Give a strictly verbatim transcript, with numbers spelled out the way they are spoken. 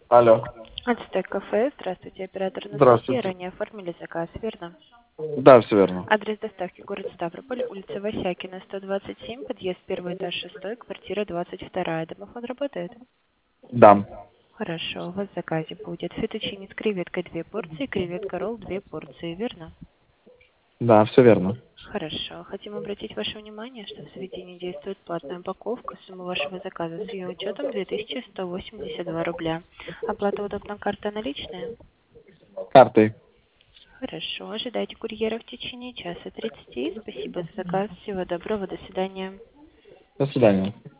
Алло. Ацтек кафе. Здравствуйте, оператор Анастасия. Здравствуйте. Ранее оформили заказ, верно? Да, все верно. Адрес доставки город Ставрополь, улица Васякина, сто двадцать семь, подъезд первый этаж шестой, квартира двадцать два. Домофон работает? Да. Хорошо, у вас в заказе будет фетучини с креветкой две порции, креветка ролл две порции, верно? Да, все верно. Хорошо. Хотим обратить ваше внимание, что в заведении действует платная упаковка. Сумма вашего заказа с ее учетом две тысячи сто восемьдесят два рубля. Оплата удобна, карта наличная? Картой. Хорошо. Ожидайте курьера в течение часа тридцати. Спасибо за заказ. Всего доброго. До свидания. До свидания.